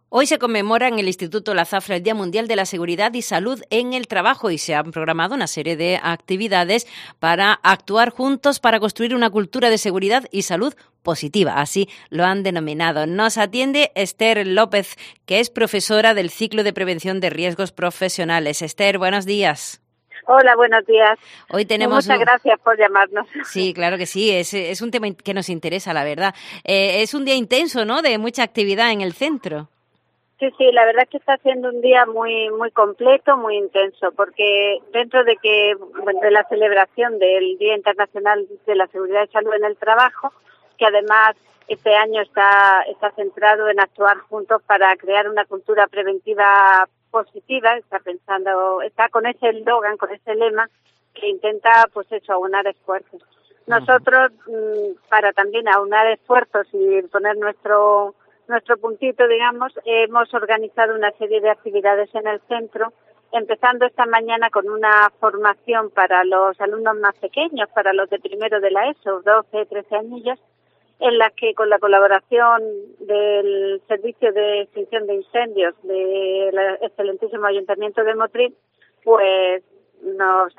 Hoy se conmemora en el Instituto La Zafra el Día Mundial de la Seguridad y Salud en el Trabajo y se han programado una serie de actividades para actuar juntos para construir una cultura de seguridad y salud positiva, así lo han denominado. Nos atiende Esther López, que es profesora del ciclo de prevención de riesgos profesionales. Esther, buenos días. Hola, buenos días. Hoy tenemos Muchas gracias por llamarnos. Sí, claro que sí, es un tema que nos interesa, la verdad. Es un día intenso, ¿no?, de mucha actividad en el centro. Sí, la verdad es que está siendo un día muy completo, muy intenso, porque dentro de de la celebración del Día Internacional de la Seguridad y Salud en el Trabajo, que además este año está centrado en actuar juntos para crear una cultura preventiva positiva, está con ese eslogan, con ese lema que intenta, aunar esfuerzos. Nosotros, para también aunar esfuerzos y poner nuestro puntito, digamos, hemos organizado una serie de actividades en el centro, empezando esta mañana con una formación para los alumnos más pequeños, para los de primero de la ESO, 12, 13 añillos, en la que con la colaboración del Servicio de Extinción de Incendios del excelentísimo Ayuntamiento de Motril, pues nos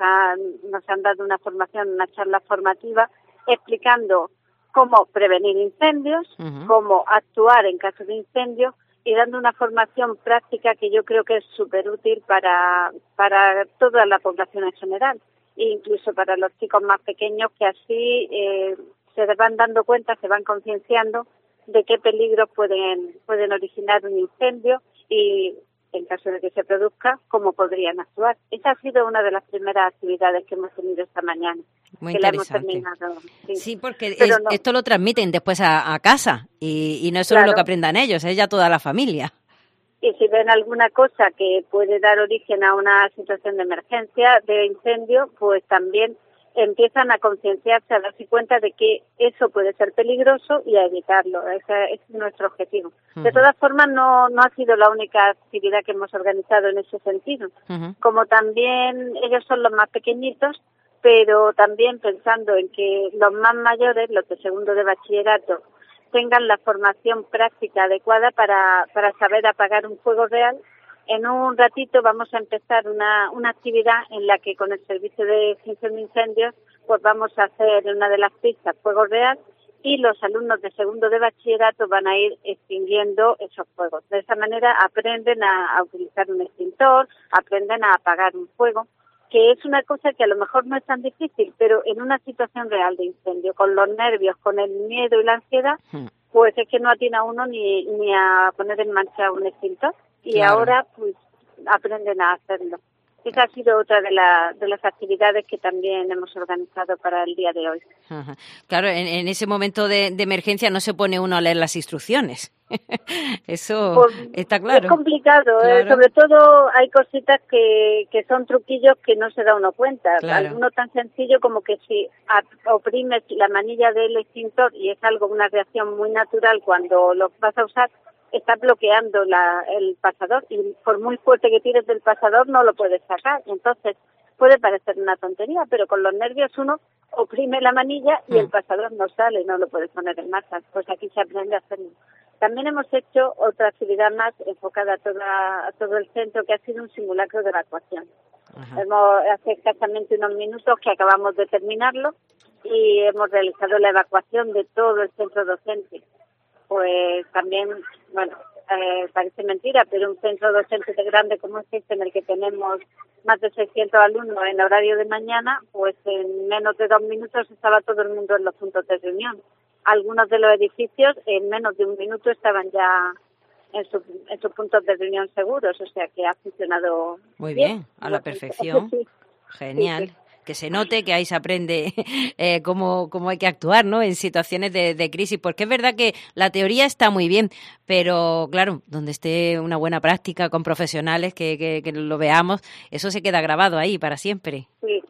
han dado una formación, una charla formativa explicando cómo prevenir incendios, cómo actuar en caso de incendio y dando una formación práctica que yo creo que es súper útil para toda la población en general, e incluso para los chicos más pequeños que así se van dando cuenta, se van concienciando de qué peligros pueden originar un incendio y, en caso de que se produzca, cómo podrían actuar. Esa ha sido una de las primeras actividades que hemos tenido esta mañana. Muy que interesante. La hemos terminado. Sí, porque no. Esto lo transmiten después a casa y no es solo Claro. lo que aprendan ellos, es ya toda la familia. Y si ven alguna cosa que puede dar origen a una situación de emergencia, de incendio, pues también empiezan a concienciarse, a darse cuenta de que eso puede ser peligroso y a evitarlo. Ese es nuestro objetivo. De todas formas, no ha sido la única actividad que hemos organizado en ese sentido. Como también ellos son los más pequeñitos, pero también pensando en que los más mayores, los de segundo de bachillerato, tengan la formación práctica adecuada para saber apagar un fuego real. En un ratito vamos a empezar una actividad en la que con el Servicio de Extinción de Incendios pues vamos a hacer en una de las pistas fuego real y los alumnos de segundo de bachillerato van a ir extinguiendo esos fuegos. De esa manera aprenden a utilizar un extintor, aprenden a apagar un fuego, que es una cosa que a lo mejor no es tan difícil, pero en una situación real de incendio, con los nervios, con el miedo y la ansiedad, pues es que no atina uno ni a poner en marcha un extintor. Y claro, ahora pues aprenden a hacerlo. Esa ha sido otra de las actividades que también hemos organizado para el día de hoy. Ajá. Claro, en ese momento de emergencia no se pone uno a leer las instrucciones. Eso pues, está claro. Es complicado, claro. Sobre todo hay cositas que son truquillos que no se da uno cuenta. Claro. Alguno tan sencillo como que si oprimes la manilla del extintor, y es una reacción muy natural cuando lo vas a usar, está bloqueando el pasador y por muy fuerte que tires del pasador no lo puedes sacar. Entonces puede parecer una tontería, pero con los nervios uno oprime la manilla y el pasador no sale, no lo puedes poner en marcha. Pues aquí se aprende a hacerlo. También hemos hecho otra actividad más enfocada a todo el centro, que ha sido un simulacro de evacuación. Hace escasamente unos minutos que acabamos de terminarlo y hemos realizado la evacuación de todo el centro docente. Pues también, parece mentira, pero un centro docente tan grande como este, en el que tenemos más de 600 alumnos en horario de mañana, pues en menos de 2 minutos estaba todo el mundo en los puntos de reunión. Algunos de los edificios en menos de 1 minuto estaban ya en sus puntos de reunión seguros, o sea que ha funcionado muy bien, a la perfección. Sí. Genial. Sí. Que se note que ahí se aprende cómo hay que actuar, ¿no?, en situaciones de crisis, porque es verdad que la teoría está muy bien, pero claro, donde esté una buena práctica con profesionales que lo veamos, eso se queda grabado ahí para siempre. Sí.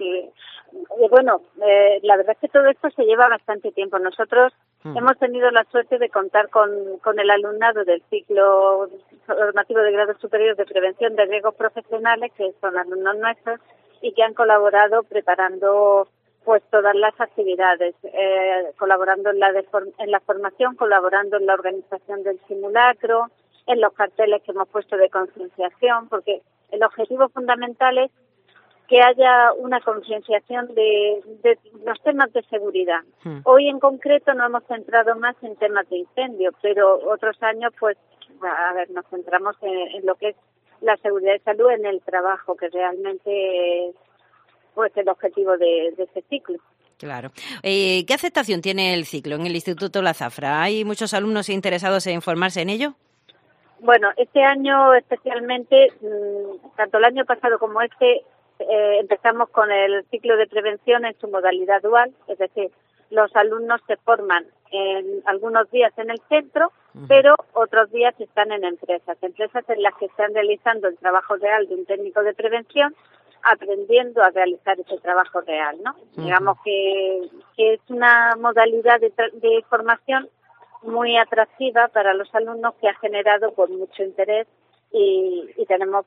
La verdad es que todo esto se lleva bastante tiempo. Nosotros hemos tenido la suerte de contar con el alumnado del ciclo formativo de grado superior de prevención de riesgos profesionales, que son alumnos nuestros, y que han colaborado preparando pues todas las actividades, colaborando en la formación, colaborando en la organización del simulacro, en los carteles que hemos puesto de concienciación, porque el objetivo fundamental es que haya una concienciación de los temas de seguridad. Hoy en concreto nos hemos centrado más en temas de incendio, pero otros años pues nos centramos en lo que es la seguridad y salud en el trabajo, que realmente es pues el objetivo de este ciclo. Claro. ¿Qué aceptación tiene el ciclo en el Instituto La Zafra? ¿Hay muchos alumnos interesados en formarse en ello? Bueno, este año especialmente, tanto el año pasado como empezamos con el ciclo de prevención en su modalidad dual, es decir, los alumnos se forman en algunos días en el centro, pero otros días están en empresas en las que están realizando el trabajo real de un técnico de prevención, aprendiendo a realizar ese trabajo real, ¿no? Digamos que es una modalidad de formación muy atractiva para los alumnos, que ha generado pues mucho interés y tenemos,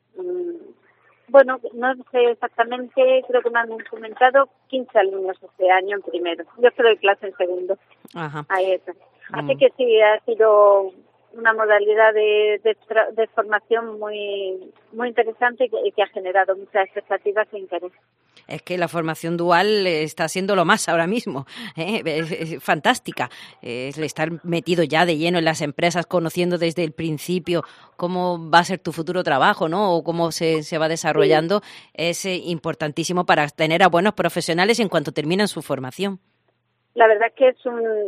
bueno, no sé exactamente, creo que me han comentado 15 alumnos este año en primero. Yo que doy clase en segundo. Ajá. Ahí está. Así que sí, ha sido una modalidad de formación muy interesante y que ha generado muchas expectativas e interés. Es que la formación dual está siendo lo más ahora mismo, es fantástica. Estar metido ya de lleno en las empresas, conociendo desde el principio cómo va a ser tu futuro trabajo, ¿no? O cómo se va desarrollando, sí. Es importantísimo para tener a buenos profesionales en cuanto terminan su formación. La verdad es que es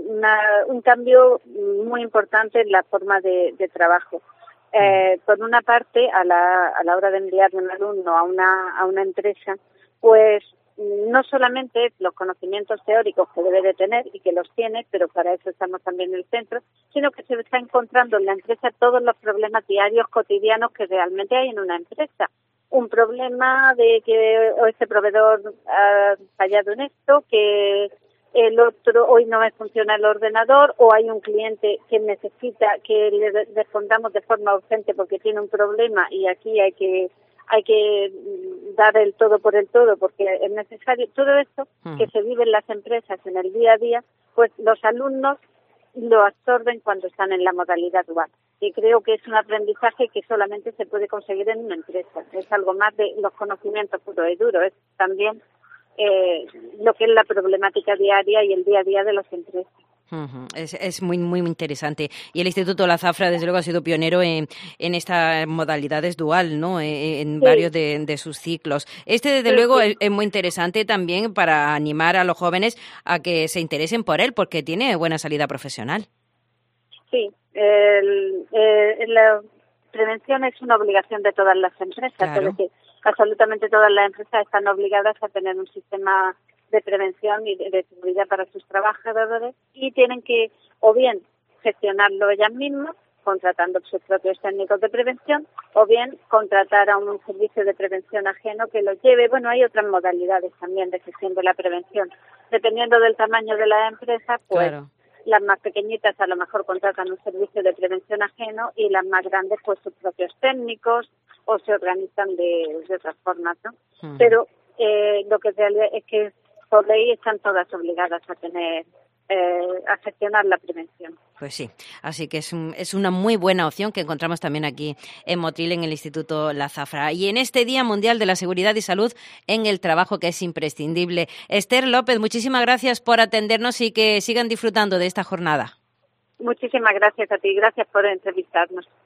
un cambio muy importante en la forma de trabajo. Por una parte, a la hora de enviar un alumno a una empresa, pues no solamente los conocimientos teóricos que debe de tener y que los tiene, pero para eso estamos también en el centro, sino que se está encontrando en la empresa todos los problemas diarios, cotidianos que realmente hay en una empresa. Un problema de que este proveedor ha fallado en esto, que el otro hoy no me funciona el ordenador, o hay un cliente que necesita que le respondamos de forma urgente porque tiene un problema y aquí hay que dar el todo por el todo porque es necesario. Todo esto que se vive en las empresas en el día a día, pues los alumnos lo absorben cuando están en la modalidad dual. Y creo que es un aprendizaje que solamente se puede conseguir en una empresa. Es algo más de los conocimientos puros y duros, es también lo que es la problemática diaria y el día a día de las empresas. Es muy muy interesante. Y el Instituto La Zafra, desde luego, ha sido pionero en estas modalidades dual, ¿no? En sí. Varios de sus ciclos. Desde luego, sí. Es muy interesante también para animar a los jóvenes a que se interesen por él, porque tiene buena salida profesional. Sí, la prevención es una obligación de todas las empresas, claro. Es decir, absolutamente todas las empresas están obligadas a tener un sistema de prevención y de seguridad para sus trabajadores y tienen que o bien gestionarlo ellas mismas, contratando sus propios técnicos de prevención, o bien contratar a un servicio de prevención ajeno que los lleve. Bueno, hay otras modalidades también de gestión de la prevención. Dependiendo del tamaño de la empresa, pues claro. Las más pequeñitas a lo mejor contratan un servicio de prevención ajeno y las más grandes pues sus propios técnicos o se organizan de otras formas, ¿no? Pero lo que en realidad es que por ley están todas obligadas a gestionar la prevención. Pues sí, así que es una muy buena opción que encontramos también aquí en Motril, en el Instituto La Zafra. Y en este Día Mundial de la Seguridad y Salud en el Trabajo, que es imprescindible. Esther López, muchísimas gracias por atendernos y que sigan disfrutando de esta jornada. Muchísimas gracias a ti, gracias por entrevistarnos.